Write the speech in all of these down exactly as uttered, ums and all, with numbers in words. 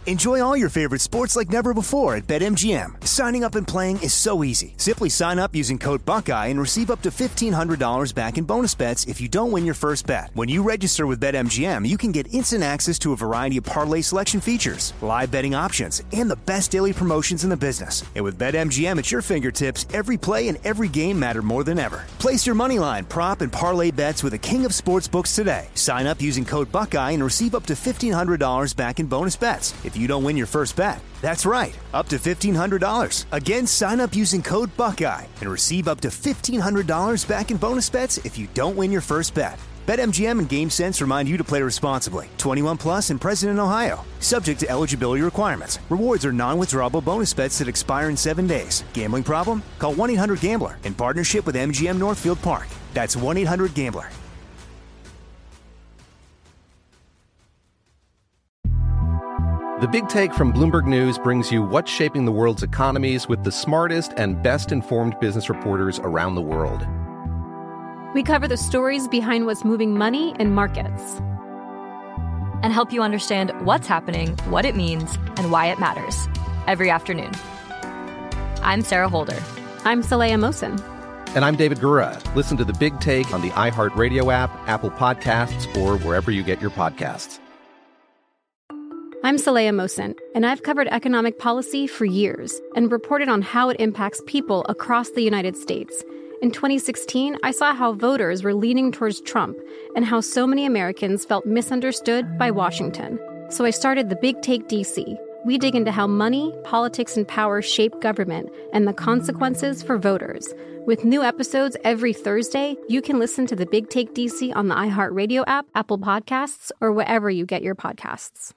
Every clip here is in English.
Enjoy all your favorite sports like never before at BetMGM. Signing up and playing is so easy. Simply sign up using code Buckeye and receive up to fifteen hundred dollars back in bonus bets if you don't win your first bet. When you register with BetMGM, you can get instant access to a variety of parlay selection features, live betting options, and the best daily promotions in the business. And with BetMGM at your fingertips, every play and every game matter more than ever. Place your moneyline, prop, and parlay bets with the king of sportsbooks today. Sign up using code Buckeye and receive up to fifteen hundred dollars back in bonus bets if you don't win your first bet. That's right, up to fifteen hundred dollars. Again, sign up using code Buckeye and receive up to fifteen hundred dollars back in bonus bets if you don't win your first bet. BetMGM and GameSense remind you to play responsibly. twenty-one plus and present in Ohio. Subject to eligibility requirements. Rewards are non-withdrawable bonus bets that expire in seven days. Gambling problem? Call one eight hundred gambler in partnership with M G M Northfield Park. That's one eight hundred gambler. The Big Take from Bloomberg News brings you what's shaping the world's economies with the smartest and best-informed business reporters around the world. We cover the stories behind what's moving money and markets. And help you understand what's happening, what it means, and why it matters. Every afternoon. I'm Sarah Holder. I'm Saleha Mohsin. And I'm David Gura. Listen to The Big Take on the iHeartRadio app, Apple Podcasts, or wherever you get your podcasts. I'm Saleha Mohsin, and I've covered economic policy for years and reported on how it impacts people across the United States. In twenty sixteen, I saw how voters were leaning towards Trump and how so many Americans felt misunderstood by Washington. So I started The Big Take D C. We dig into how money, politics, and power shape government and the consequences for voters. With new episodes every Thursday, you can listen to The Big Take D C on the iHeartRadio app, Apple Podcasts, or wherever you get your podcasts.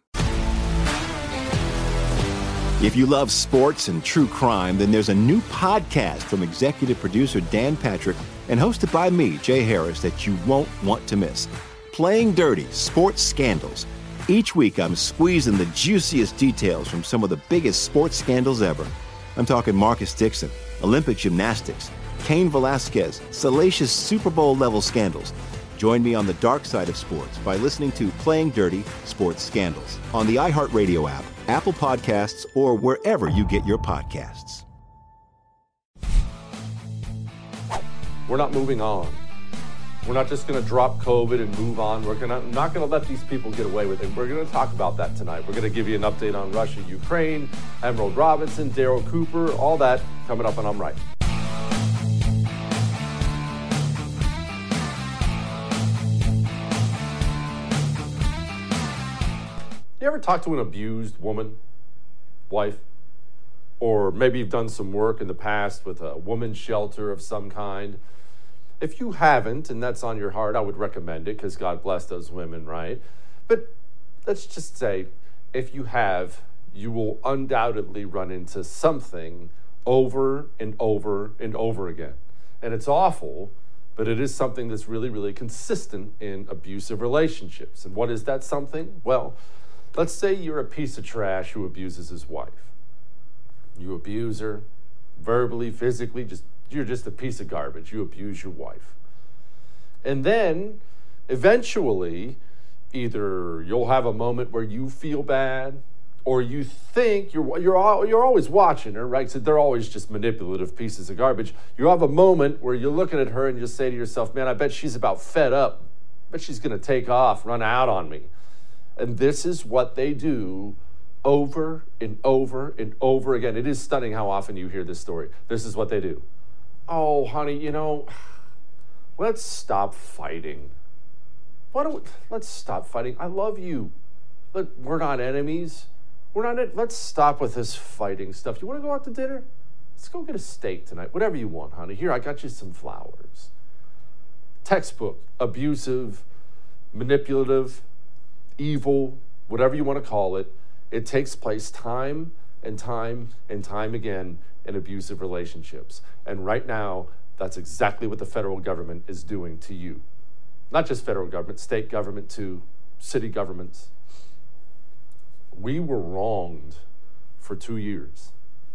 If you love sports and true crime, then there's a new podcast from executive producer Dan Patrick and hosted by me, Jay Harris, that you won't want to miss. Playing Dirty: Sports Scandals. Each week, I'm squeezing the juiciest details from some of the biggest sports scandals ever. I'm talking Marcus Dixon, Olympic gymnastics, Cain Velasquez, salacious Super Bowl-level scandals. Join me on the dark side of sports by listening to Playing Dirty: Sports Scandals on the iHeartRadio app, Apple Podcasts, or wherever you get your podcasts. We're not moving on. We're not just going to drop COVID and move on. We're gonna, not going to let these people get away with it. We're going to talk about that tonight. We're going to give you an update on Russia, Ukraine, Emerald Robinson, Daryl Cooper, all that coming up on I'm Right. You ever talk to an abused woman, wife? Or maybe you've done some work in the past with a woman's shelter of some kind. If you haven't, and that's on your heart, I would recommend it because God bless those women, right? But let's just say, if you have, you will undoubtedly run into something over and over and over again. And it's awful, but it is something that's really, really consistent in abusive relationships. And what is that something? Well, let's say you're a piece of trash who abuses his wife. You abuse her verbally, physically, just you're just a piece of garbage. You abuse your wife. And then eventually, either you'll have a moment where you feel bad, or you think you're you're all, you're always watching her, right? So they're always just manipulative pieces of garbage. You have a moment where you're looking at her and you say to yourself, man, I bet she's about fed up. I bet she's going to take off, run out on me. And this is what they do over and over and over again. It is stunning how often you hear this story. This is what they do. Oh, honey, you know, let's stop fighting. Why don't we, let's stop fighting. I love you. Look, we're not enemies. We're not. Let's stop with this fighting stuff. You want to go out to dinner? Let's go get a steak tonight. Whatever you want, honey. Here, I got you some flowers. Textbook, abusive, manipulative, evil, whatever you want to call it. It takes place time and time and time again in abusive relationships. And right now, that's exactly what the federal government is doing to you. Not just federal government, state government too, city governments. We were wronged for two years.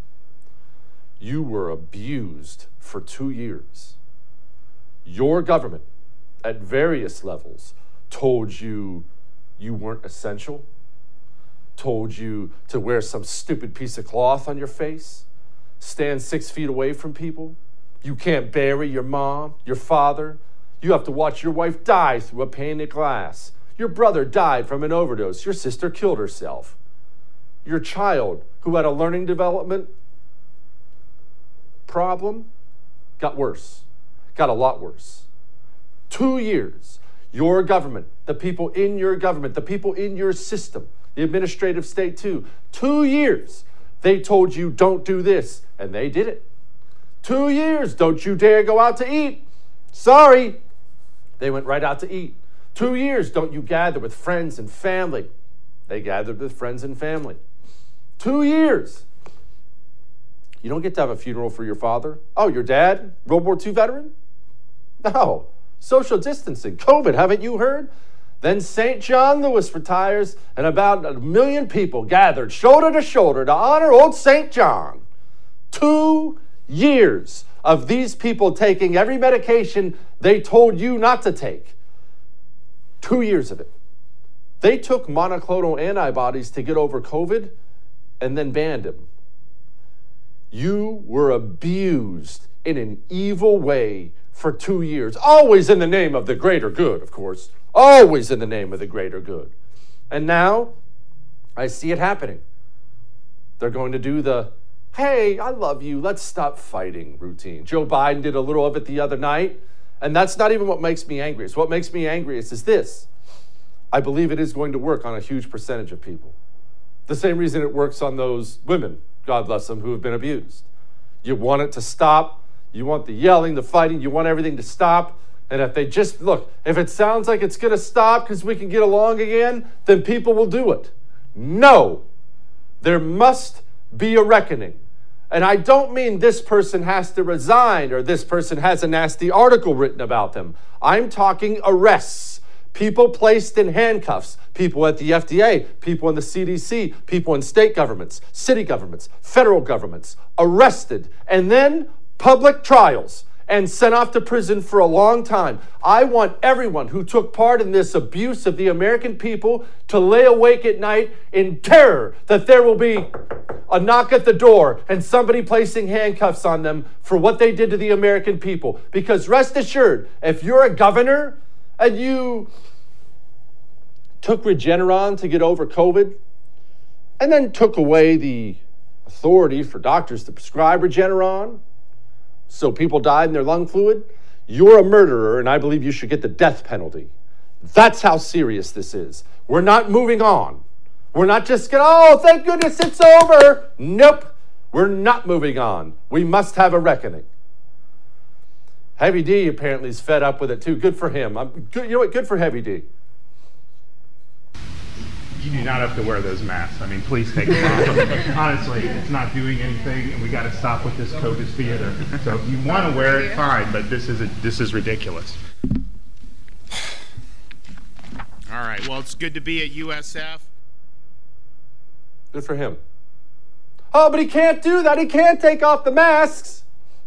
You were abused for two years. Your government, at various levels, told you you weren't essential, told you to wear some stupid piece of cloth on your face, stand six feet away from people. You can't bury your mom, your father. You have to watch your wife die through a pane of glass. Your brother died from an overdose. Your sister killed herself. Your child, who had a learning development problem, got worse, got a lot worse. Two years, your government, the people in your government, the people in your system, the administrative state too, two years, they told you don't do this, and they did it. Two years, don't you dare go out to eat. Sorry, they went right out to eat. Two years, don't you gather with friends and family. They gathered with friends and family. Two years. You don't get to have a funeral for your father. Oh, your dad, World War Two veteran? No. Social distancing, COVID, haven't you heard? Then Saint John Lewis retires, and about a million people gathered shoulder to shoulder to honor old Saint John. Two years of these people taking every medication they told you not to take. Two years of it. They took monoclonal antibodies to get over COVID and then banned them. You were abused in an evil way for two years, always in the name of the greater good, of course, always in the name of the greater good. And now I see it happening. They're going to do the, hey, I love you, let's stop fighting routine. Joe Biden did a little of it the other night, and that's not even what makes me angriest. What makes me angriest is this. I believe it is going to work on a huge percentage of people. The same reason it works on those women, God bless them, who have been abused. You want it to stop. You want the yelling, the fighting. You want everything to stop. And if they just, look, if it sounds like it's going to stop because we can get along again, then people will do it. No. There must be a reckoning. And I don't mean this person has to resign or this person has a nasty article written about them. I'm talking arrests. People placed in handcuffs, people at the F D A, people in the C D C, people in state governments, city governments, federal governments, arrested, and then public trials and sent off to prison for a long time. I want everyone who took part in this abuse of the American people to lay awake at night in terror that there will be a knock at the door and somebody placing handcuffs on them for what they did to the American people. Because rest assured, if you're a governor and you took Regeneron to get over COVID and then took away the authority for doctors to prescribe Regeneron so people died in their lung fluid, you're a murderer, and I believe you should get the death penalty. That's how serious this is. We're not moving on. We're not just going, oh, thank goodness it's over. Nope. We're not moving on. We must have a reckoning. Heavy D apparently is fed up with it too. Good for him. I'm good, you know what? Good for Heavy D. You do not have to wear those masks. I mean, please take them off. Honestly, it's not doing anything, and we got to stop with this COVID theater. So if you want to wear it, fine, but this is a, this is ridiculous. All right. Well, it's good to be at U S F. Good for him. Oh, but he can't do that. He can't take off the masks.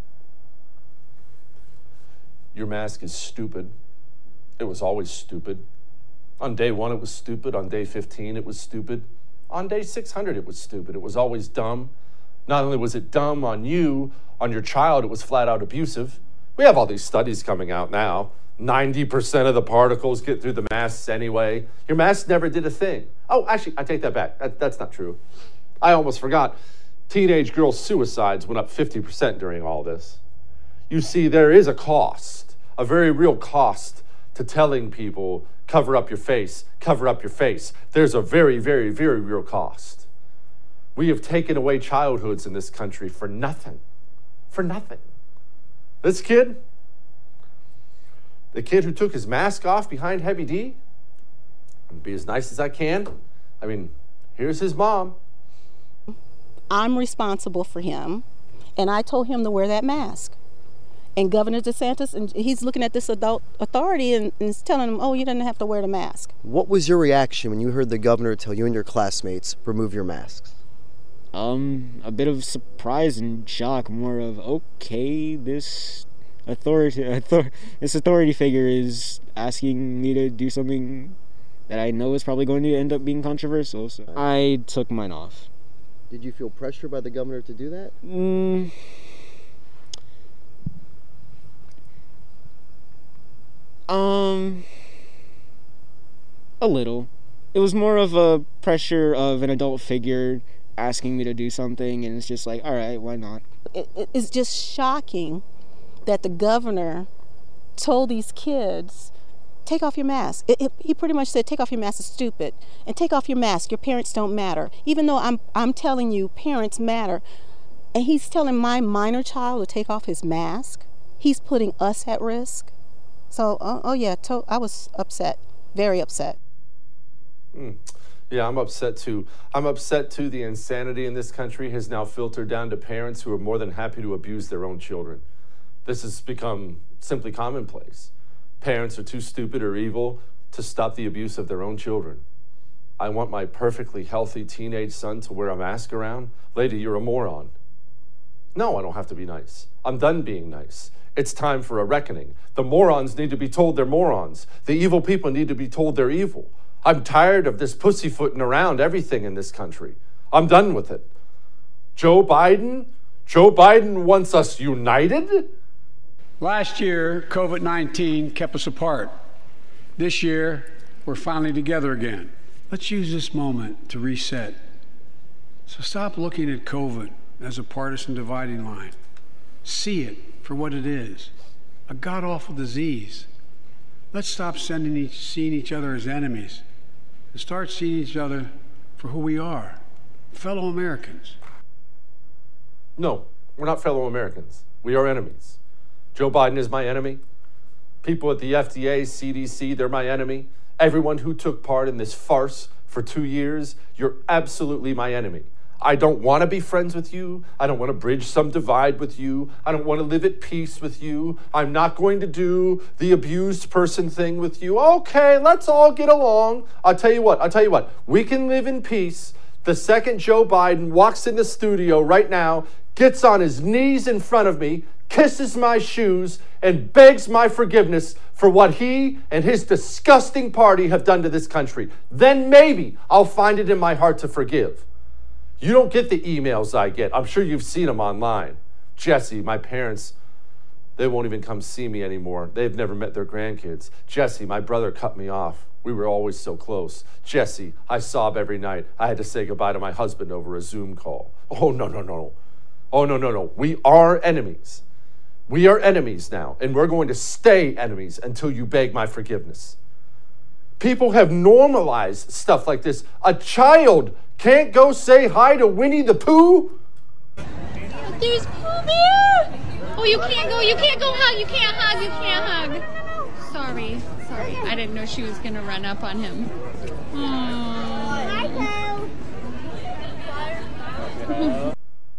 Your mask is stupid. It was always stupid. On day one, it was stupid. On day fifteen, it was stupid. On day six hundred, it was stupid. It was always dumb. Not only was it dumb on you, on your child, it was flat out abusive. We have all these studies coming out now. ninety percent of the particles get through the masks anyway. Your mask never did a thing. Oh, actually, I take that back. That, that's not true. I almost forgot. Teenage girl suicides went up fifty percent during all this. You see, there is a cost, a very real cost to telling people, cover up your face, cover up your face. There's a very, very, very real cost. We have taken away childhoods in this country for nothing. For nothing. This kid, the kid who took his mask off behind Heavy D, I'm gonna be as nice as I can. I mean, here's his mom. I'm responsible for him, and I told him to wear that mask. And Governor DeSantis, and he's looking at this adult authority and, and is telling him, oh, you didn't have to wear the mask. What was your reaction when you heard the governor tell you and your classmates, remove your masks? Um, a bit of surprise and shock, more of, okay, this authority, author, this authority figure is asking me to do something that I know is probably going to end up being controversial. So I took mine off. Did you feel pressure by the governor to do that? Mm, um, a little. It was more of a pressure of an adult figure asking me to do something, and it's just like, all right, why not? It, it, it's just shocking that the governor told these kids, take off your mask. It, it, he pretty much said, take off your mask, it's stupid. And take off your mask, your parents don't matter. Even though I'm, I'm telling you, parents matter. And he's telling my minor child to take off his mask. He's putting us at risk. So, oh, oh yeah, to, I was upset, very upset. Mm. Yeah, I'm upset too. I'm upset too. The insanity in this country has now filtered down to parents who are more than happy to abuse their own children. This has become simply commonplace. Parents are too stupid or evil to stop the abuse of their own children. I want my perfectly healthy teenage son to wear a mask around? Lady, you're a moron. No, I don't have to be nice. I'm done being nice. It's time for a reckoning. The morons need to be told they're morons. The evil people need to be told they're evil. I'm tired of this pussyfooting around everything in this country. I'm done with it. Joe Biden? Joe Biden wants us united? Last year, COVID nineteen kept us apart. This year, we're finally together again. Let's use this moment to reset. So stop looking at COVID as a partisan dividing line. See it for what it is, a god-awful disease. Let's stop sending each, seeing each other as enemies and start seeing each other for who we are, fellow Americans. No, we're not fellow Americans. We are enemies. Joe Biden is my enemy. People at the F D A, C D C, they're my enemy. Everyone who took part in this farce for two years, you're absolutely my enemy. I don't want to be friends with you. I don't want to bridge some divide with you. I don't want to live at peace with you. I'm not going to do the abused person thing with you. Okay, let's all get along. I'll tell you what, I'll tell you what. We can live in peace the second Joe Biden walks in the studio right now, gets on his knees in front of me, kisses my shoes, and begs my forgiveness for what he and his disgusting party have done to this country. Then maybe I'll find it in my heart to forgive. You don't get the emails I get. I'm sure you've seen them online. Jesse, my parents, they won't even come see me anymore. They've never met their grandkids. Jesse, my brother cut me off. We were always so close. Jesse, I sob every night. I had to say goodbye to my husband over a Zoom call. Oh, no, no, no. Oh, no, no, no. We are enemies. We are enemies now, and we're going to stay enemies until you beg my forgiveness. People have normalized stuff like this. A child can't go say hi to Winnie the Pooh? There's Pooh Bear! Oh, you can't go, you can't go hug, you can't hug, you can't hug. Sorry, sorry. I didn't know she was going to run up on him. Aww.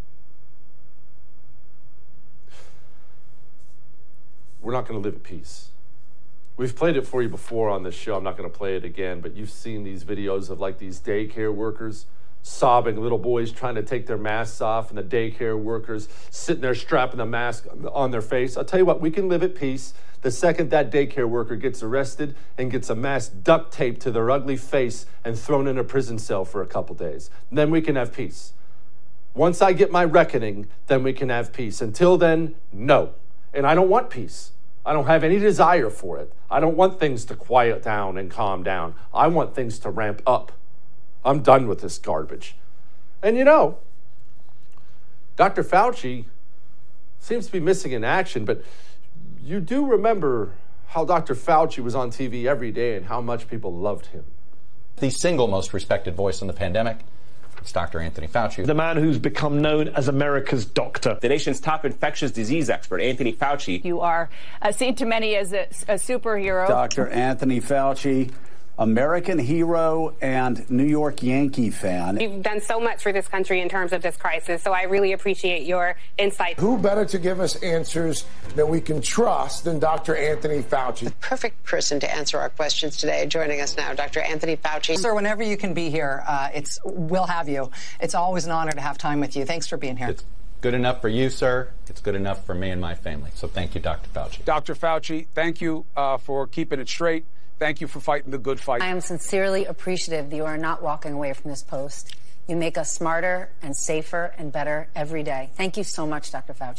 We're not going to live at peace. We've played it for you before on this show. I'm not going to play it again, but you've seen these videos of like these daycare workers sobbing, little boys trying to take their masks off, and the daycare workers sitting there strapping the mask on their face. I'll tell you what, we can live at peace the second that daycare worker gets arrested and gets a mask duct taped to their ugly face and thrown in a prison cell for a couple days. And then we can have peace. Once I get my reckoning, then we can have peace. Until then, no. And I don't want peace. I don't have any desire for it. I don't want things to quiet down and calm down. I want things to ramp up. I'm done with this garbage. And you know, Doctor Fauci seems to be missing in action, but you do remember how Doctor Fauci was on T V every day and how much people loved him. The single most respected voice in the pandemic. It's Doctor Anthony Fauci. The man who's become known as America's doctor. The nation's top infectious disease expert, Anthony Fauci. You are uh, seen to many as a, a superhero. Doctor Anthony Fauci, American hero and New York Yankee fan. You've done so much for this country in terms of this crisis, so I really appreciate your insight. Who better to give us answers that we can trust than Doctor Anthony Fauci? The perfect person to answer our questions today. Joining us now, Doctor Anthony Fauci. Sir, whenever you can be here, uh, it's we'll have you. It's always an honor to have time with you. Thanks for being here. It's good enough for you, sir. It's good enough for me and my family. So thank you, Doctor Fauci. Doctor Fauci, thank you uh, for keeping it straight. Thank you for fighting the good fight. I am sincerely appreciative that you are not walking away from this post. You make us smarter and safer and better every day. Thank you so much, Doctor Fauci.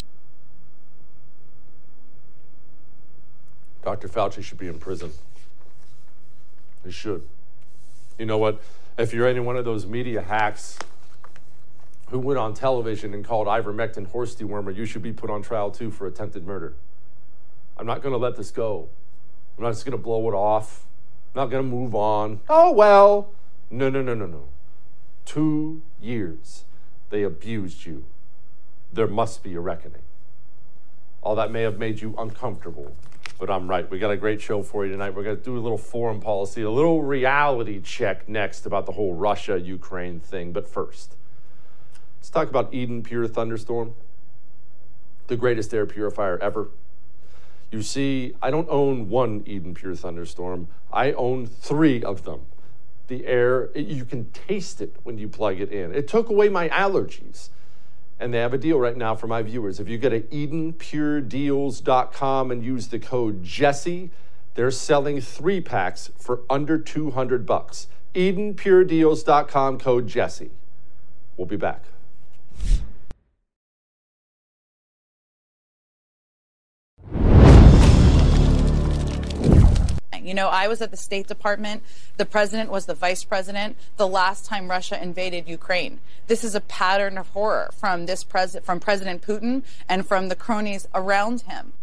Doctor Fauci should be in prison. He should. You know what? If you're any one of those media hacks who went on television and called ivermectin horse dewormer, you should be put on trial too for attempted murder. I'm not going to let this go. I'm not just going to blow it off. I'm not going to move on. Oh, well. No, no, no, no, no. Two years they abused you. There must be a reckoning. All that may have made you uncomfortable, but I'm right. We got a great show for you tonight. We're going to do a little foreign policy, a little reality check next about the whole Russia-Ukraine thing. But first, let's talk about Eden Pure Thunderstorm, the greatest air purifier ever. You see, I don't own one Eden Pure Thunderstorm. I own three of them. The air, it, you can taste it when you plug it in. It took away my allergies. And they have a deal right now for my viewers. If you go to eden pure deals dot com and use the code Jesse, they're selling three packs for under two hundred bucks. eden pure deals dot com, code Jesse. We'll be back. You know, I was at the State Department. The president was the vice president the last time Russia invaded Ukraine. This is a pattern of horror from this pres- from President Putin and from the cronies around him.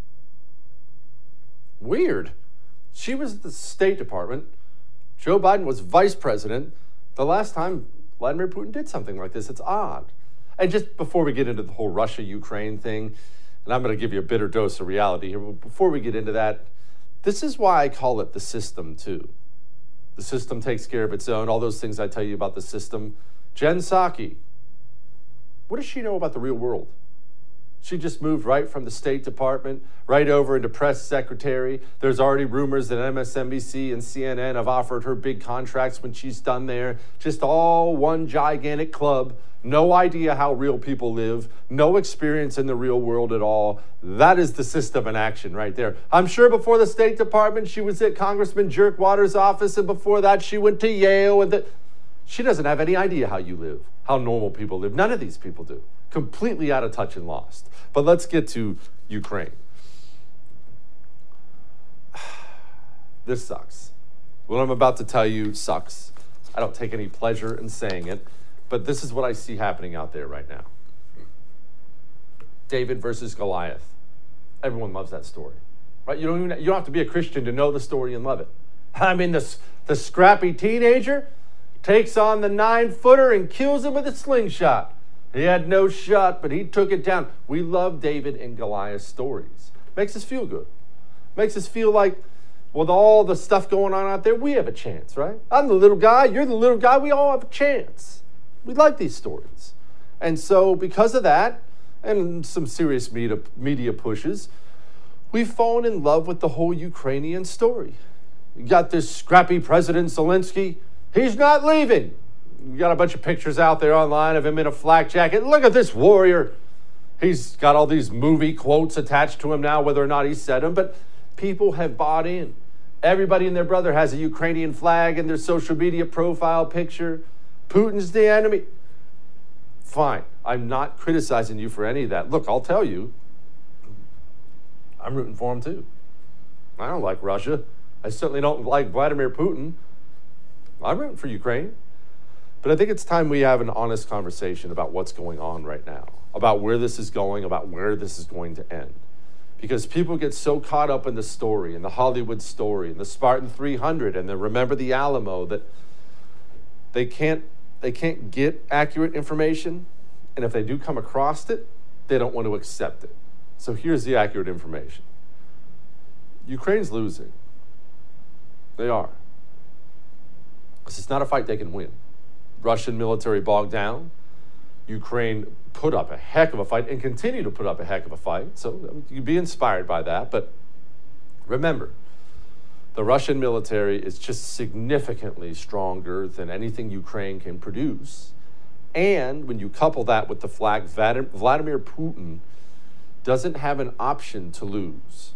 Weird. She was at the State Department. Joe Biden was vice president the last time Vladimir Putin did something like this. It's odd. And just before we get into the whole Russia-Ukraine thing, and I'm going to give you a bitter dose of reality here, but before we get into that, this is why I call it the system, too. The system takes care of its own, all those things I tell you about the system. Jen Psaki, what does she know about the real world? She just moved right from the State Department, right over into press secretary. There's already rumors that M S N B C and C N N have offered her big contracts when she's done there. Just all one gigantic club. No idea how real people live. No experience in the real world at all. That is the system in action right there. I'm sure before the State Department, she was at Congressman Jerkwater's office, and before that, she went to Yale. And the, she doesn't have any idea how you live, how normal people live. None of these people do. Completely out of touch and lost. But let's get to Ukraine. This sucks. What I'm about to tell you sucks. I don't take any pleasure in saying it, but this is what I see happening out there right now. David versus Goliath. Everyone loves that story, right? You don't even, you don't have to be a Christian to know the story and love it. I mean, the, the scrappy teenager takes on the nine-footer and kills him with a slingshot. He had no shot, but he took it down. We love David and Goliath stories. Makes us feel good. Makes us feel like, with all the stuff going on out there, we have a chance, right? I'm the little guy, you're the little guy, we all have a chance. We like these stories. And so because of that, and some serious media, media pushes, we've fallen in love with the whole Ukrainian story. You got this scrappy President Zelensky. He's not leaving. You got a bunch of pictures out there online of him in a flak jacket. Look at this warrior. He's got all these movie quotes attached to him now, whether or not he said them, but people have bought in. Everybody and their brother has a Ukrainian flag in their social media profile picture. Putin's the enemy. Fine. I'm not criticizing you for any of that. Look, I'll tell you, I'm rooting for him too. I don't like Russia. I certainly don't like Vladimir Putin. I'm rooting for Ukraine. But I think it's time we have an honest conversation about what's going on right now, about where this is going, about where this is going to end. Because people get so caught up in the story, in the Hollywood story, in the Spartan three hundred, and the Remember the Alamo, that they can't, they can't get accurate information. And if they do come across it, they don't want to accept it. So here's the accurate information. Ukraine's losing. They are. Because it's not a fight they can win. Russian military bogged down. Ukraine put up a heck of a fight and continue to put up a heck of a fight. So you be inspired by that. But remember, the Russian military is just significantly stronger than anything Ukraine can produce. And when you couple that with the fact Vladimir Putin doesn't have an option to lose.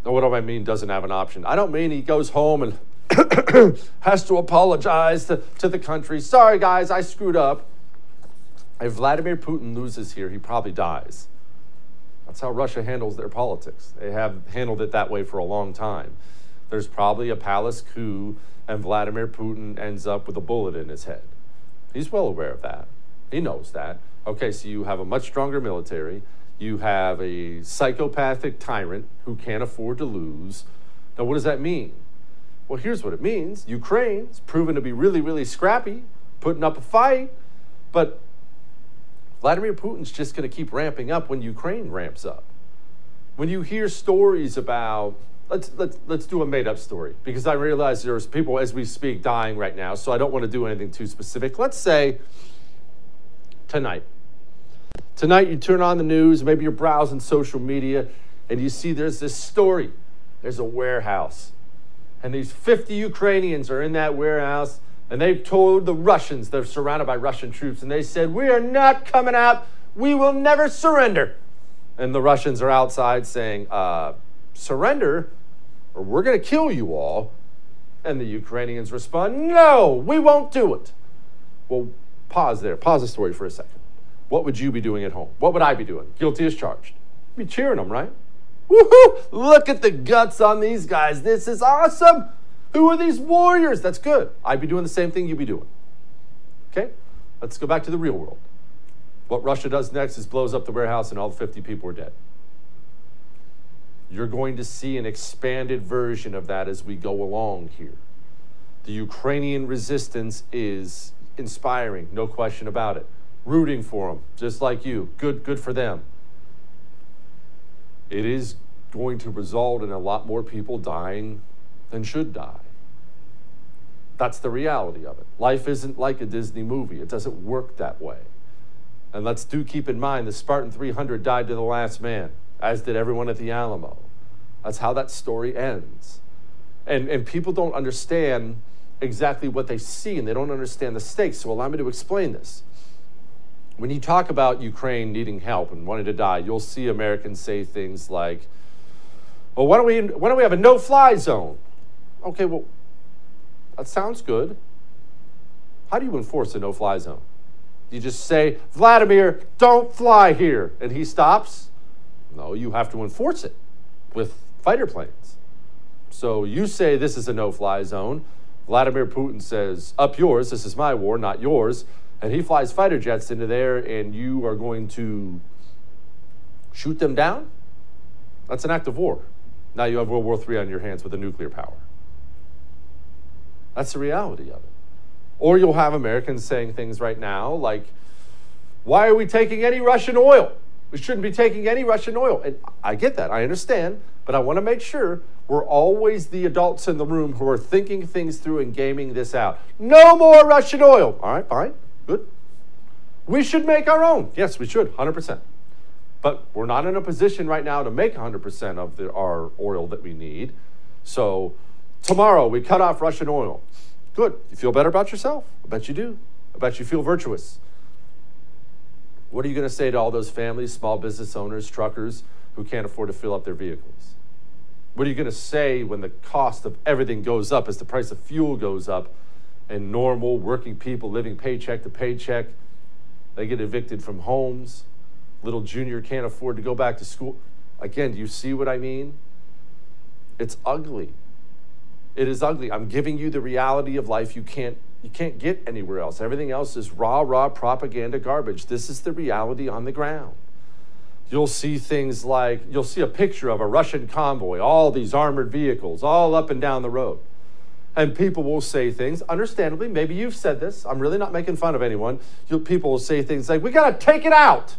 Now, what do I mean doesn't have an option? I don't mean he goes home and has to apologize to, to the country. Sorry, guys, I screwed up. If Vladimir Putin loses here, he probably dies. That's how Russia handles their politics. They have handled it that way for a long time. There's probably a palace coup, and Vladimir Putin ends up with a bullet in his head. He's well aware of that. He knows that. Okay, so you have a much stronger military. You have a psychopathic tyrant who can't afford to lose. Now, what does that mean? Well, here's what it means. Ukraine's proven to be really, really scrappy, putting up a fight, but Vladimir Putin's just going to keep ramping up when Ukraine ramps up. When you hear stories about, let's let's let's do a made-up story, because I realize there's people as we speak dying right now, so I don't want to do anything too specific. Let's say tonight. Tonight you turn on the news, maybe you're browsing social media, and you see there's this story. There's a warehouse, and these fifty Ukrainians are in that warehouse, and they've told the Russians, they're surrounded by Russian troops, and they said, we are not coming out. We will never surrender. And the Russians are outside saying, uh, surrender, or we're going to kill you all. And the Ukrainians respond, no, we won't do it. Well, pause there. Pause the story for a second. What would you be doing at home? What would I be doing? Guilty as charged. Be cheering them, right? Woohoo! Look at the guts on these guys. This is awesome. Who are these warriors? That's good. I'd be doing the same thing you'd be doing. Okay? Let's go back to the real world. What Russia does next is blows up the warehouse and all fifty people are dead. You're going to see an expanded version of that as we go along here. The Ukrainian resistance is inspiring, no question about it. Rooting for them, just like you. Good, good for them. It is going to result in a lot more people dying than should die. That's the reality of it. Life isn't like a Disney movie. It doesn't work that way. And let's do keep in mind the Spartan three hundred died to the last man, as did everyone at the Alamo. That's how that story ends. And, and people don't understand exactly what they see, and they don't understand the stakes. So allow me to explain this. When you talk about Ukraine needing help and wanting to die, you'll see Americans say things like, well, why don't we, why don't we have a no-fly zone? Okay, well, that sounds good. How do you enforce a no-fly zone? You just say, Vladimir, don't fly here, and he stops? No, you have to enforce it with fighter planes. So you say this is a no-fly zone. Vladimir Putin says, up yours, this is my war, not yours. And he flies fighter jets into there, and you are going to shoot them down? That's an act of war. Now you have World War Three on your hands with a nuclear power. That's the reality of it. Or you'll have Americans saying things right now like, why are we taking any Russian oil? We shouldn't be taking any Russian oil. And I get that, I understand, but I want to make sure we're always the adults in the room who are thinking things through and gaming this out. No more Russian oil. All right, fine, good. We should make our own. Yes, we should, one hundred percent. But we're not in a position right now to make one hundred percent of the, our oil that we need. So tomorrow we cut off Russian oil. Good. You feel better about yourself? I bet you do. I bet you feel virtuous. What are you going to say to all those families, small business owners, truckers who can't afford to fill up their vehicles? What are you going to say when the cost of everything goes up, as the price of fuel goes up, and normal working people living paycheck to paycheck, they get evicted from homes? Little Junior can't afford to go back to school. Again, do you see what I mean? It's ugly. It is ugly. I'm giving you the reality of life you can't you can't get anywhere else. Everything else is raw, raw propaganda garbage. This is the reality on the ground. You'll see things like, you'll see a picture of a Russian convoy, all these armored vehicles, all up and down the road. And people will say things, understandably, maybe you've said this, I'm really not making fun of anyone. You'll, people will say things like, we got to take it out.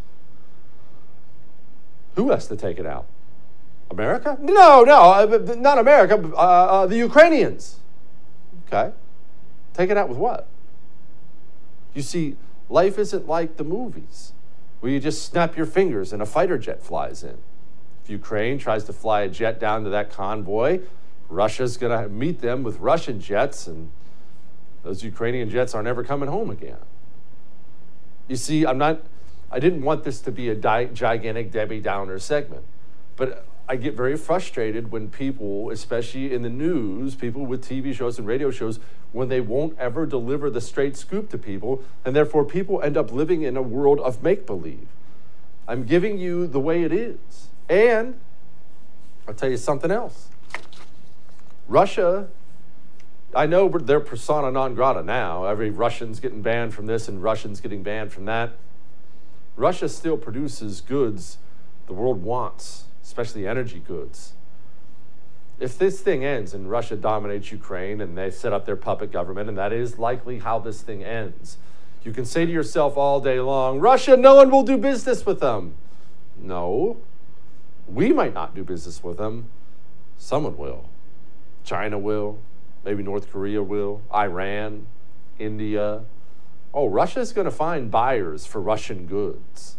Who has to take it out? America? No, no, not America, uh, uh, the Ukrainians. Okay. Take it out with what? You see, life isn't like the movies, where you just snap your fingers and a fighter jet flies in. If Ukraine tries to fly a jet down to that convoy, Russia's going to meet them with Russian jets, and those Ukrainian jets are never coming home again. You see, I'm not, I didn't want this to be a di- gigantic Debbie Downer segment, but I get very frustrated when people, especially in the news, people with T V shows and radio shows, when they won't ever deliver the straight scoop to people, and therefore people end up living in a world of make-believe. I'm giving you the way it is. And I'll tell you something else. Russia, I know they're persona non grata now. Every Russian's getting banned from this and Russian's getting banned from that. Russia still produces goods the world wants, especially energy goods. If this thing ends and Russia dominates Ukraine and they set up their puppet government, and that is likely how this thing ends, you can say to yourself all day long, Russia, no one will do business with them. No, we might not do business with them. Someone will. China will. Maybe North Korea will. Iran, India. Oh, Russia's going to find buyers for Russian goods.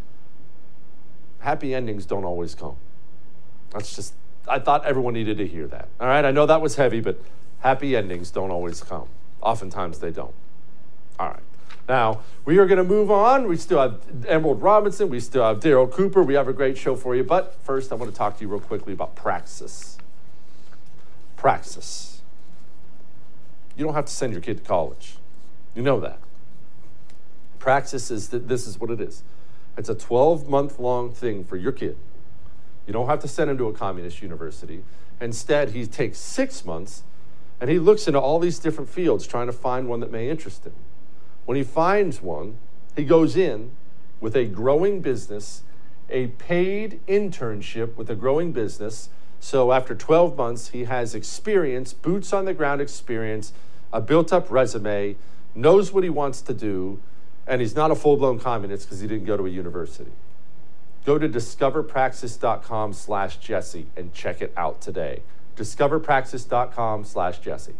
Happy endings don't always come. That's just, I thought everyone needed to hear that. All right, I know that was heavy, but happy endings don't always come. Oftentimes they don't. All right. Now, we are going to move on. We still have Emerald Robinson. We still have Daryl Cooper. We have a great show for you. But first, I want to talk to you real quickly about Praxis. Praxis. You don't have to send your kid to college. You know that. Praxis is, th- this is what it is. It's a twelve-month-long thing for your kid. You don't have to send him to a communist university. Instead, he takes six months, and he looks into all these different fields trying to find one that may interest him. When he finds one, he goes in with a growing business, a paid internship with a growing business. So after twelve months, he has experience, boots on the ground experience, a built-up resume, knows what he wants to do, and he's not a full-blown communist because he didn't go to a university. Go to discoverpraxis.com slash Jesse and check it out today. discoverpraxis.com slash Jesse.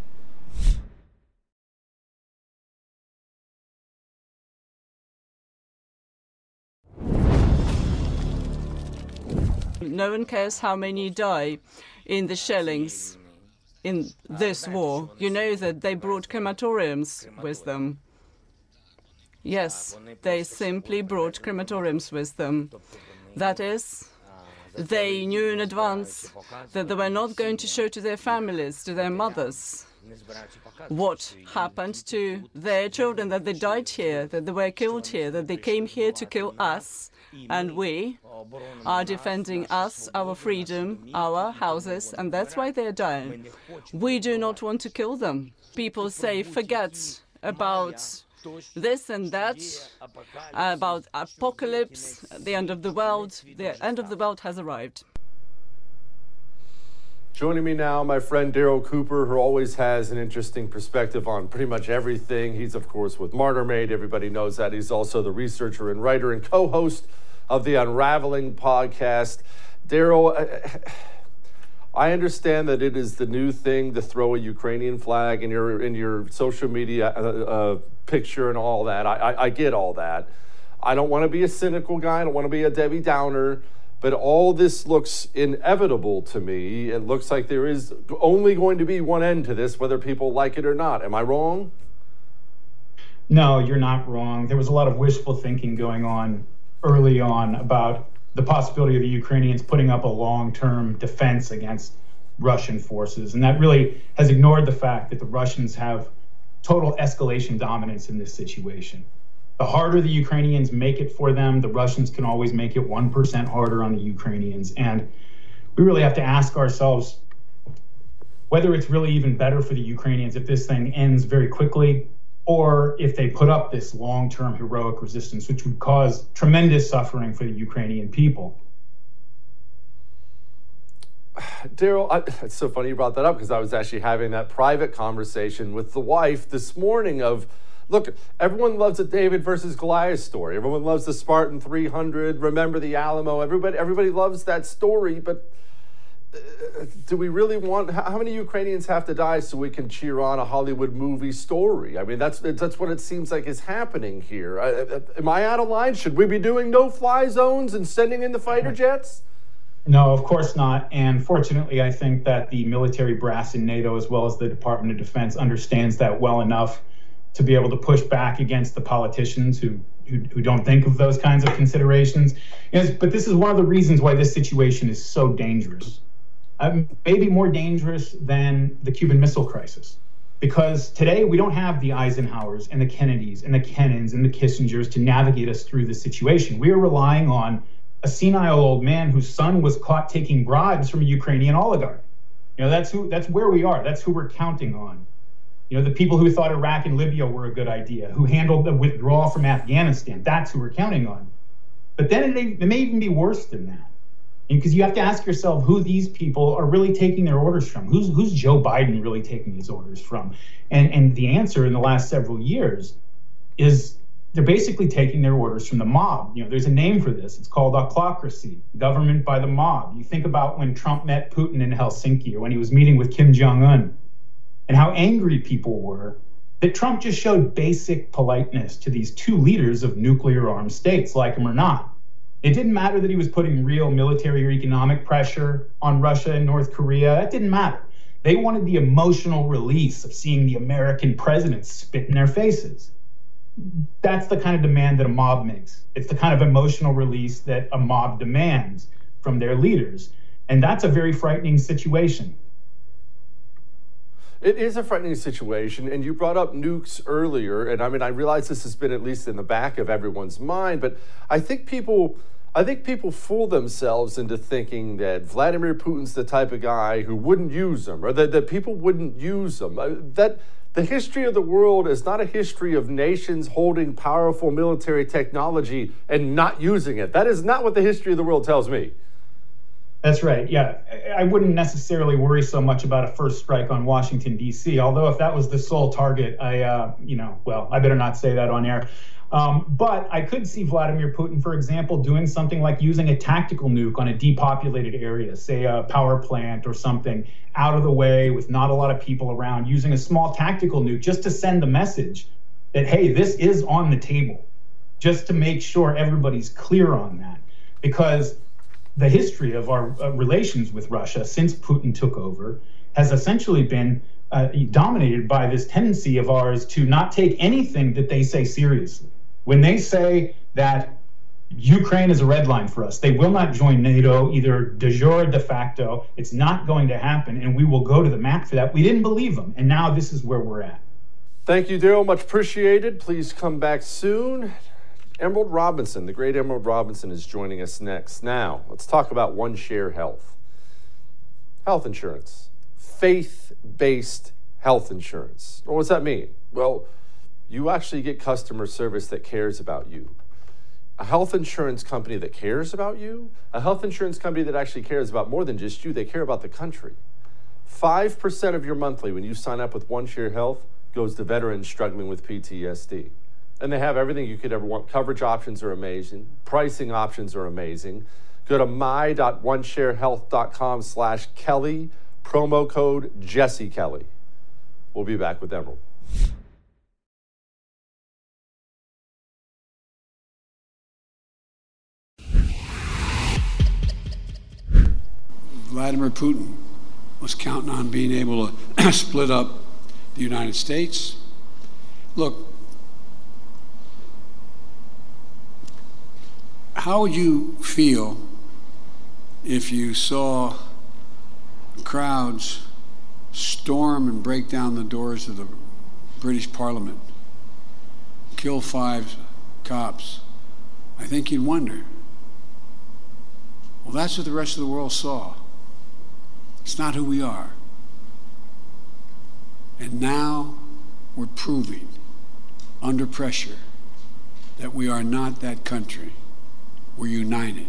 No one cares how many die in the shellings in this war. You know that they brought crematoriums with them. Yes, they simply brought crematoriums with them. That is, they knew in advance that they were not going to show to their families, to their mothers, what happened to their children, that they died here, that they were killed here, that they came here to kill us, and we are defending us, our freedom, our houses, and that's why they're dying. We do not want to kill them. People say, forget about this and that, about apocalypse, the end of the world. The end of the world has arrived. Joining me now, my friend Daryl Cooper, who always has an interesting perspective on pretty much everything. He's, of course, with Martyr Made. Everybody knows that. He's also the researcher and writer and co-host of the Unraveling podcast. Daryl, I understand that it is the new thing to throw a Ukrainian flag in your in your social media uh, uh, picture and all that. I, I, I get all that. I don't want to be a cynical guy. I don't want to be a Debbie Downer. But all this looks inevitable to me. It looks like there is only going to be one end to this, whether people like it or not. Am I wrong? No, you're not wrong. There was a lot of wishful thinking going on early on about the possibility of the Ukrainians putting up a long-term defense against Russian forces. And that really has ignored the fact that the Russians have total escalation dominance in this situation. The harder the Ukrainians make it for them, the Russians can always make it one percent harder on the Ukrainians. And we really have to ask ourselves whether it's really even better for the Ukrainians if this thing ends very quickly, or if they put up this long-term heroic resistance, which would cause tremendous suffering for the Ukrainian people. Daryl, it's so funny you brought that up because I was actually having that private conversation with the wife this morning of, look, everyone loves a David versus Goliath story. Everyone loves the Spartan three hundred, remember the Alamo. Everybody, everybody loves that story, but uh, do we really want, how many Ukrainians have to die so we can cheer on a Hollywood movie story? I mean, that's that's what it seems like is happening here. I, I, am I out of line? Should we be doing no-fly zones and sending in the fighter jets? No, of course not. And fortunately, I think that the military brass in NATO, as well as the Department of Defense, understands that well enough to be able to push back against the politicians who who, who don't think of those kinds of considerations. Yes, but this is one of the reasons why this situation is so dangerous. Um, maybe more dangerous than the Cuban Missile Crisis. Because today we don't have the Eisenhowers and the Kennedys and the Kennans and the Kissingers to navigate us through the situation. We are relying on a senile old man whose son was caught taking bribes from a Ukrainian oligarch. You know, that's who, that's where we are. That's who we're counting on. You know, the people who thought Iraq and Libya were a good idea, who handled the withdrawal from Afghanistan, that's who we're counting on. But then it may, it may even be worse than that. Because you have to ask yourself who these people are really taking their orders from. Who's who's Joe Biden really taking these orders from? And and the answer in the last several years is they're basically taking their orders from the mob. You know, there's a name for this. It's called autocracy, government by the mob. You think about when Trump met Putin in Helsinki, or when he was meeting with Kim Jong-un, and how angry people were that Trump just showed basic politeness to these two leaders of nuclear-armed states, like him or not. It didn't matter that he was putting real military or economic pressure on Russia and North Korea. That didn't matter. They wanted the emotional release of seeing the American president spit in their faces. That's the kind of demand that a mob makes. It's the kind of emotional release that a mob demands from their leaders. And that's a very frightening situation. It is a frightening situation, and you brought up nukes earlier, and I mean, I realize this has been at least in the back of everyone's mind, but I think people, I think people fool themselves into thinking that Vladimir Putin's the type of guy who wouldn't use them, or that, that people wouldn't use them. That the history of the world is not a history of nations holding powerful military technology and not using it. That is not what the history of the world tells me. That's right. Yeah, I wouldn't necessarily worry so much about a first strike on Washington, D C, although if that was the sole target, I, uh, you know, well, I better not say that on air. Um, but I could see Vladimir Putin, for example, doing something like using a tactical nuke on a depopulated area, say a power plant or something, out of the way with not a lot of people around, using a small tactical nuke just to send the message that, hey, this is on the table, just to make sure everybody's clear on that. Because the history of our uh, relations with Russia since Putin took over has essentially been uh, dominated by this tendency of ours to not take anything that they say seriously. When they say that Ukraine is a red line for us, they will not join NATO, either de jure or de facto. It's not going to happen, and we will go to the mat for that. We didn't believe them, and now this is where we're at. Thank you, Daryl. Much appreciated. Please come back soon. Emerald Robinson, the great Emerald Robinson, is joining us next. Now, let's talk about OneShare Health. Health insurance. Faith-based health insurance. Well, what's that mean? Well, you actually get customer service that cares about you. A health insurance company that cares about you. A health insurance company that actually cares about more than just you. They care about the country. five percent of your monthly when you sign up with OneShare Health goes to veterans struggling with P T S D. And they have everything you could ever want. Coverage options are amazing. Pricing options are amazing. Go to my.onesharehealth.com slash Kelly, promo code Jesse Kelly. We'll be back with Emerald. Vladimir Putin was counting on being able to split up the United States. Look, how would you feel if you saw crowds storm and break down the doors of the British Parliament, kill five cops? I think you'd wonder. Well, that's what the rest of the world saw. It's not who we are. And now we're proving, under pressure, that we are not that country. We're united.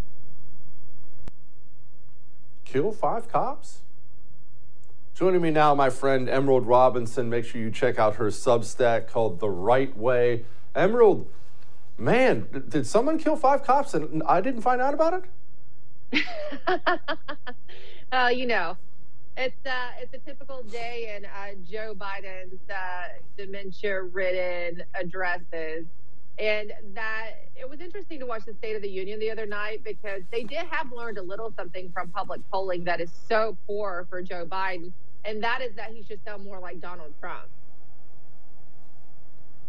Kill five cops? Joining me now, my friend Emerald Robinson. Make sure you check out her Substack called The Right Way. Emerald, man, did someone kill five cops and I didn't find out about it? uh, you know, it's uh, it's a typical day in uh, Joe Biden's uh, dementia-ridden addresses. And that it was interesting to watch the State of the Union the other night because they did have learned a little something from public polling that is so poor for Joe Biden, and that is that he should sound more like Donald Trump.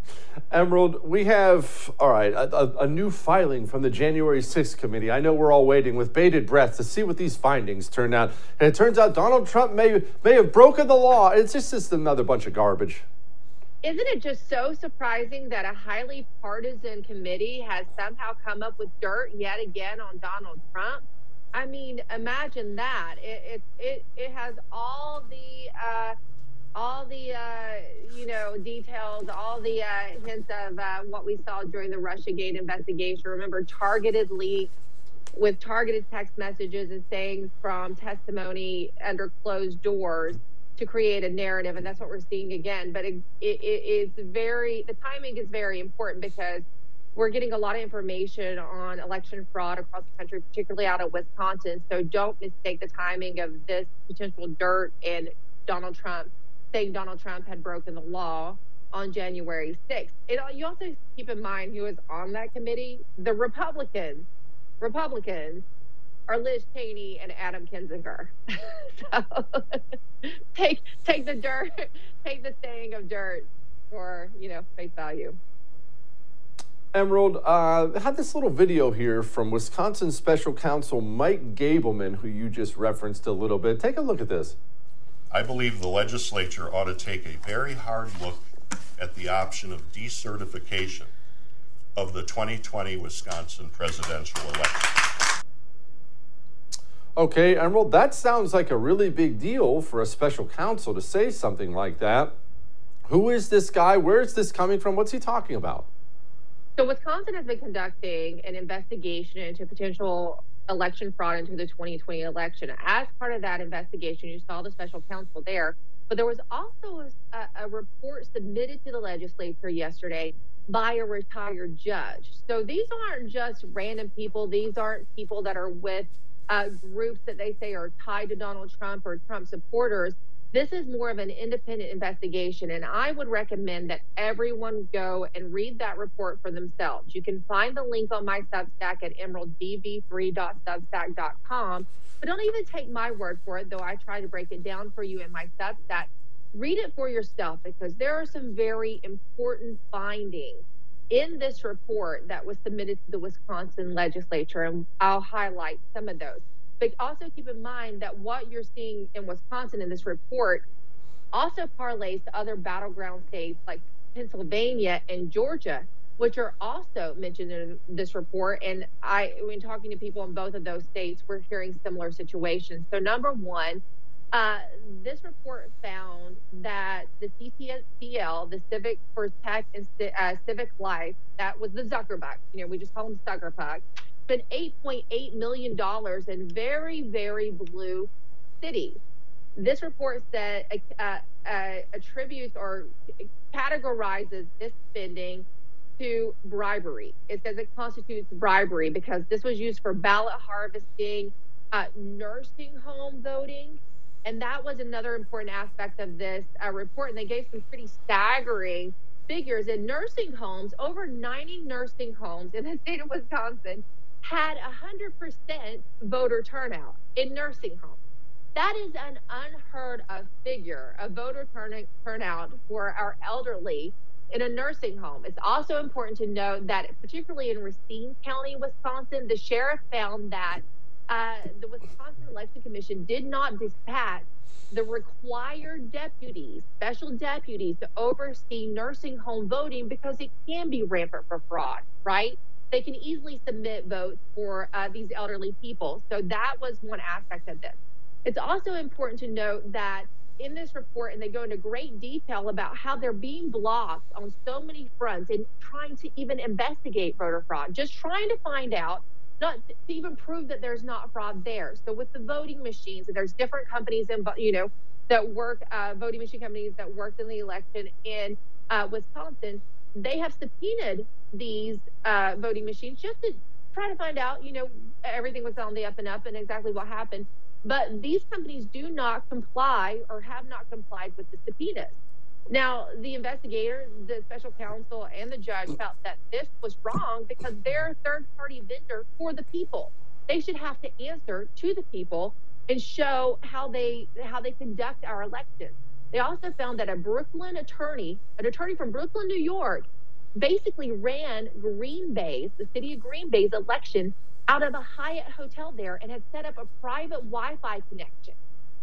Emerald, we have, all right, a, a, a new filing from the January sixth committee. I know we're all waiting with bated breath to see what these findings turn out. And it turns out Donald Trump may, may have broken the law. It's just, just another bunch of garbage. Isn't it just so surprising that a highly partisan committee has somehow come up with dirt yet again on Donald Trump? I mean, imagine that. It it it, it has all the uh, all the uh, you know details, all the uh, hints of uh, what we saw during the Russiagate investigation. Remember, targeted leaks with targeted text messages and saying from testimony under closed doors to create a narrative, and that's what we're seeing again. But it, it, it is very, the timing is very important because we're getting a lot of information on election fraud across the country, particularly out of Wisconsin. So don't mistake the timing of this potential dirt and Donald Trump saying Donald Trump had broken the law on January sixth. It, you also keep in mind who is on that committee. The Republicans, Republicans are Liz Cheney and Adam Kinzinger. So take take the dirt, take the saying of dirt for, you know, face value. Emerald, uh, I had this little video here from Wisconsin Special Counsel Mike Gableman, who you just referenced a little bit. Take a look at this. I believe the legislature ought to take a very hard look at the option of decertification of the twenty twenty Wisconsin presidential election. Okay, Emerald, that sounds like a really big deal for a special counsel to say something like that. Who is this guy? Where is this coming from? What's he talking about? So Wisconsin has been conducting an investigation into potential election fraud into the twenty twenty election. As part of that investigation, you saw the special counsel there, but there was also a, a report submitted to the legislature yesterday by a retired judge. So these aren't just random people. These aren't people that are with uh, groups that they say are tied to Donald Trump or Trump supporters. This is more of an independent investigation, and I would recommend that everyone go and read that report for themselves. You can find the link on my Substack at emerald d b three dot substack dot com, but don't even take my word for it, though I try to break it down for you in my Substack. Read it for yourself, because there are some very important findings in this report that was submitted to the Wisconsin legislature, and I'll highlight some of those. But also keep in mind that what you're seeing in Wisconsin in this report also parlays to other battleground states like Pennsylvania and Georgia, which are also mentioned in this report. And I, when talking to people in both of those states, we're hearing similar situations. So number one, uh, this report found that the C T C L, the Civic for Tech and uh, Civic Life, that was the Zuckerbucks, you know, we just call them Zuckerbucks, spent eight point eight million dollars in very, very blue cities. This report said uh, uh, attributes or categorizes this spending to bribery. It says it constitutes bribery because this was used for ballot harvesting, uh, nursing home voting, and that was another important aspect of this uh, report. And they gave some pretty staggering figures in nursing homes. Over ninety nursing homes in the state of Wisconsin had one hundred percent voter turnout in nursing homes. That is an unheard of figure of voter turn- turnout for our elderly in a nursing home. It's also important to note that, particularly in Racine County, Wisconsin, the sheriff found that uh, the Wisconsin Election Commission did not dispatch the required deputies, special deputies, to oversee nursing home voting because it can be rampant for fraud, right? They can easily submit votes for uh, these elderly people. So that was one aspect of this. It's also important to note that in this report, and they go into great detail about how they're being blocked on so many fronts in trying to even investigate voter fraud, just trying to find out, not to even prove that there's not fraud there. So with the voting machines, there's different companies in, you know, that work, uh, voting machine companies that worked in the election in uh, Wisconsin. They have subpoenaed these uh, voting machines just to try to find out, you know, everything was on the up and up and exactly what happened. But these companies do not comply or have not complied with the subpoenas. Now, the investigator, the special counsel, and the judge felt that this was wrong because they're a third-party vendor for the people. They should have to answer to the people and show how they how they conduct our elections. They also found that a Brooklyn attorney, an attorney from Brooklyn, New York, basically ran Green Bay's, the city of Green Bay's election out of a Hyatt hotel there and had set up a private Wi-Fi connection.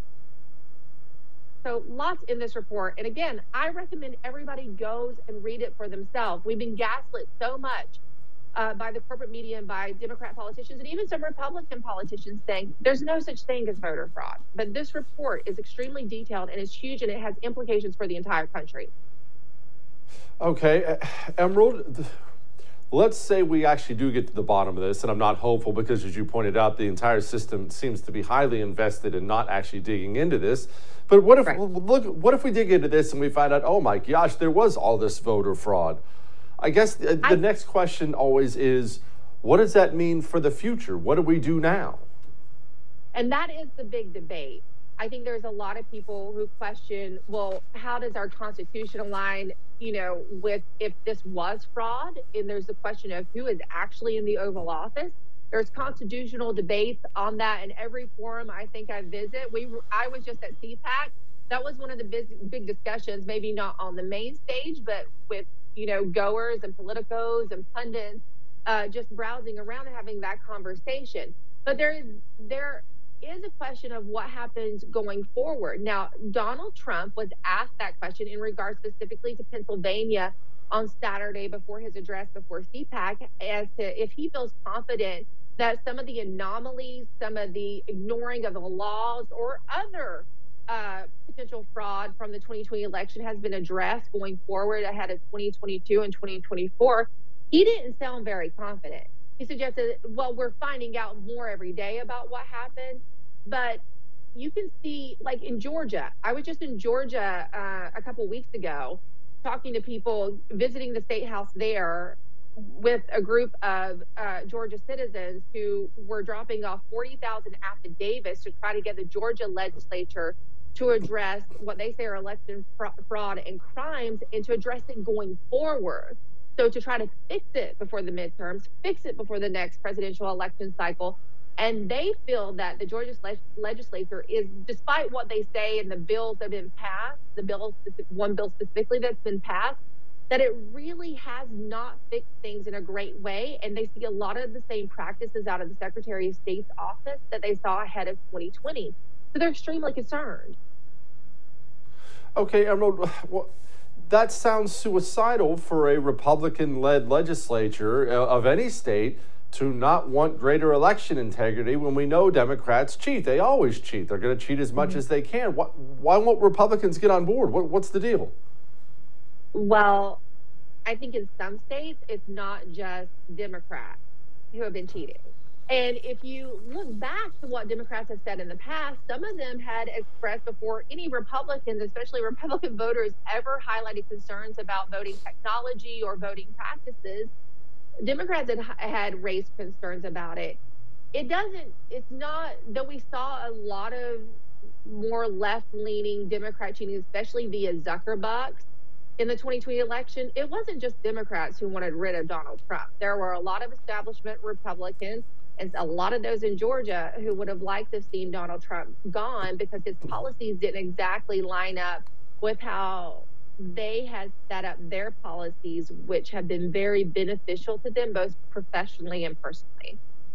So lots in this report. And again, I recommend everybody goes and read it for themselves. We've been gaslit so much uh, by the corporate media and by Democrat politicians and even some Republican politicians saying there's no such thing as voter fraud. But this report is extremely detailed and it's huge and it has implications for the entire country. Okay, uh, Emerald, let's say we actually do get to the bottom of this, and I'm not hopeful because, as you pointed out, the entire system seems to be highly invested in not actually digging into this. But what if right. look? What if we dig into this and we find out, oh my gosh, there was all this voter fraud? I guess the, the I, next question always is, what does that mean for the future? What do we do now? And that is the big debate. I think there's a lot of people who question, well, how does our Constitution align, you know, with if this was fraud? And there's the question of who is actually in the Oval Office. There's constitutional debates on that in every forum I think I visit. We, I was just at C PAC. That was one of the big, big discussions, maybe not on the main stage, but with, you know, goers and politicos and pundits uh, just browsing around and having that conversation. But there is, there is a question of what happens going forward. Now, Donald Trump was asked that question in regards specifically to Pennsylvania on Saturday before his address before C PAC as to if he feels confident that some of the anomalies, some of the ignoring of the laws or other uh, potential fraud from the twenty twenty election has been addressed going forward ahead of twenty twenty-two and twenty twenty-four. He didn't sound very confident. He suggested, well, we're finding out more every day about what happened, but you can see, like in Georgia, I was just in Georgia uh, a couple weeks ago talking to people, visiting the state house there with a group of uh, Georgia citizens who were dropping off forty thousand affidavits to try to get the Georgia legislature to address what they say are election fra- fraud and crimes and to address it going forward. So to try to fix it before the midterms, fix it before the next presidential election cycle. And they feel that the Georgia le- legislature is, despite what they say and the bills that have been passed, the bill, one bill specifically that's been passed, that it really has not fixed things in a great way. And they see a lot of the same practices out of the Secretary of State's office that they saw ahead of twenty twenty. So they're extremely concerned. Okay, Emerald, well, that sounds suicidal for a Republican-led legislature of any state to not want greater election integrity when we know Democrats cheat. They always cheat. They're going to cheat as much mm-hmm. as they can. Why, why won't Republicans get on board? What, what's the deal? Well, I think in some states, it's not just Democrats who have been cheating. And if you look back to what Democrats have said in the past, some of them had expressed before any Republicans, especially Republican voters, ever highlighted concerns about voting technology or voting practices. Democrats had, had raised concerns about it. It doesn't, it's not, though we saw a lot of more left-leaning Democrat cheating, especially via Zuckerbucks in the twenty twenty election, it wasn't just Democrats who wanted rid of Donald Trump. There were a lot of establishment Republicans and a lot of those in Georgia who would have liked to have seen Donald Trump gone because his policies didn't exactly line up with how they had set up their policies, which have been very beneficial to them, both professionally and personally.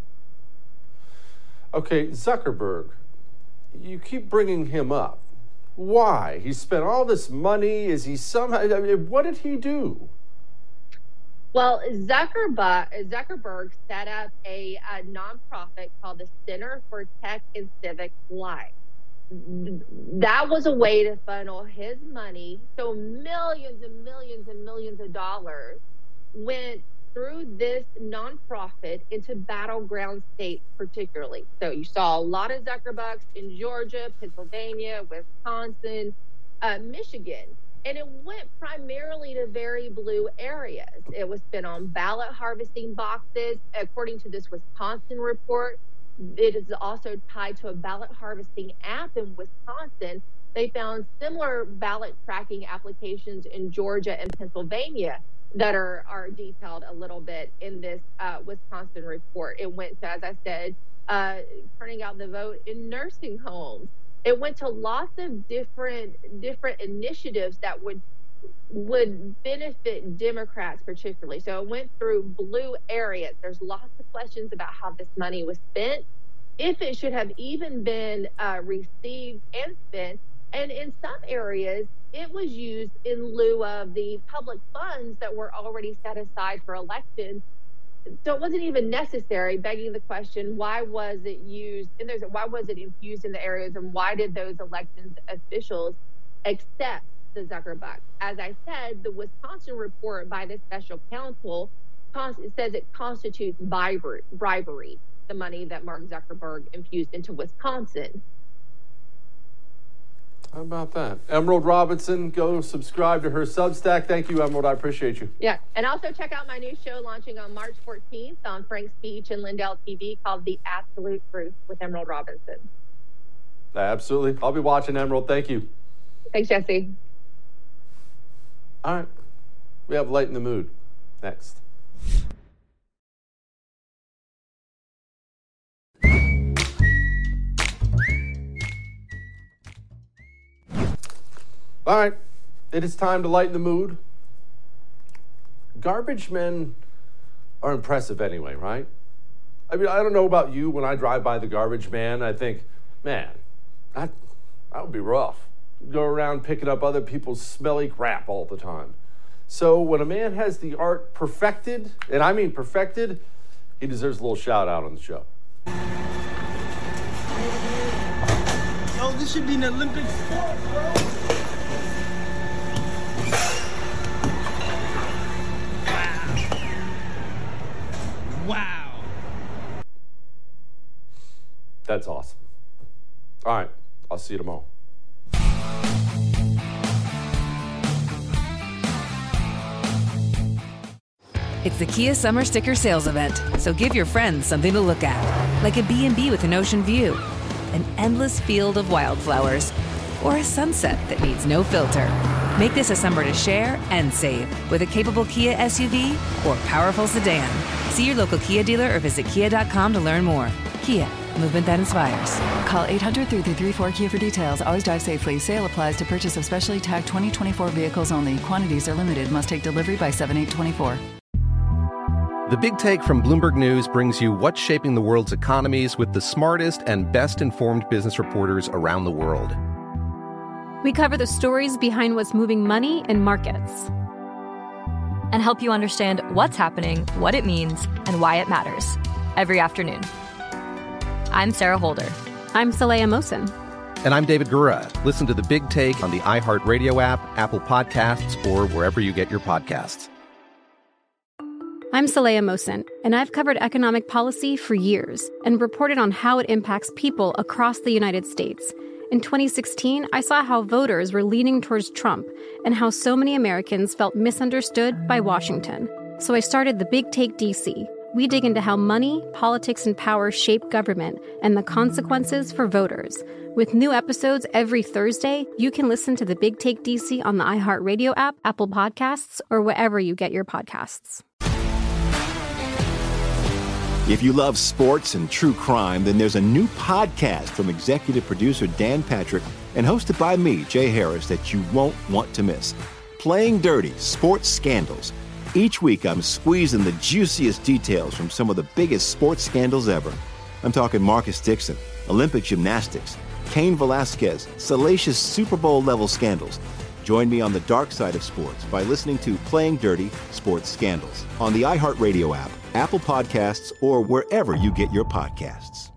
Okay, Zuckerberg, you keep bringing him up. Why? He spent all this money. Is he somehow, I mean, what did he do? Well, Zuckerberg, Zuckerberg set up a, a nonprofit called the Center for Tech and Civic Life. That was a way to funnel his money. So millions and millions and millions of dollars went through this nonprofit into battleground states particularly. So you saw a lot of Zuckerbucks in Georgia, Pennsylvania, Wisconsin, uh, Michigan. And it went primarily to very blue areas. It was spent on ballot harvesting boxes. According to this Wisconsin report, it is also tied to a ballot harvesting app in Wisconsin. They found similar ballot tracking applications in Georgia and Pennsylvania that are, are detailed a little bit in this uh, Wisconsin report. It went to, as I said, uh, turning out the vote in nursing homes. It went to lots of different different initiatives that would would benefit Democrats particularly. So it went through blue areas. There's lots of questions about how this money was spent, if it should have even been uh, received and spent. And in some areas, it was used in lieu of the public funds that were already set aside for elections. So it wasn't even necessary, begging the question, why was it used? And there's a, why was it infused in the areas, and why did those elections officials accept the Zuckerbucks? As I said, the Wisconsin report by the special counsel says it constitutes bribery, the money that Mark Zuckerberg infused into Wisconsin. How about that? Emerald Robinson, go subscribe to her Substack. Thank you, Emerald. I appreciate you. Yeah, and also check out my new show launching on March fourteenth on Frank's Beach and Lindell T V called The Absolute Truth with Emerald Robinson. Absolutely. I'll be watching, Emerald. Thank you. Thanks, Jesse. All right. We have Light in the Mood next. All right, it is time to lighten the mood. Garbage men are impressive anyway, right? I mean, I don't know about you. When I drive by the garbage man, I think, man, that, that would be rough. Go around picking up other people's smelly crap all the time. So when a man has the art perfected, and I mean perfected, he deserves a little shout out on the show. Yo, this should be an Olympic sport, bro. Wow. That's awesome. All right, I'll see you tomorrow. It's the Kia Summer Sticker Sales Event, so give your friends something to look at, like a B and B with an ocean view, an endless field of wildflowers, or a sunset that needs no filter. Make this a summer to share and save with a capable Kia S U V or powerful sedan. See your local Kia dealer or visit kia dot com to learn more. Kia, movement that inspires. Call eight hundred, three three three, four Kia for details. Always drive safely. Sale applies to purchase of specially tagged twenty twenty-four vehicles only. Quantities are limited. Must take delivery by seven eight twenty-four. The Big Take from Bloomberg News brings you what's shaping the world's economies with the smartest and best-informed business reporters around the world. We cover the stories behind what's moving money and markets, and help you understand what's happening, what it means, and why it matters every afternoon. I'm Sarah Holder. I'm Saleha Mohsin. And I'm David Gura. Listen to The Big Take on the iHeartRadio app, Apple Podcasts, or wherever you get your podcasts. I'm Saleha Mohsin, and I've covered economic policy for years and reported on how it impacts people across the United States. In twenty sixteen, I saw how voters were leaning towards Trump and how so many Americans felt misunderstood by Washington. So I started The Big Take D C. We dig into how money, politics, and power shape government and the consequences for voters. With new episodes every Thursday, you can listen to The Big Take D C on the iHeartRadio app, Apple Podcasts, or wherever you get your podcasts. If you love sports and true crime, then there's a new podcast from executive producer Dan Patrick and hosted by me, Jay Harris, that you won't want to miss. Playing Dirty: Sports Scandals. Each week, I'm squeezing the juiciest details from some of the biggest sports scandals ever. I'm talking Marcus Dixon, Olympic gymnastics, Cain Velasquez, salacious Super Bowl-level scandals. Join me on the dark side of sports by listening to Playing Dirty: Sports Scandals on the iHeartRadio app, Apple Podcasts, or wherever you get your podcasts.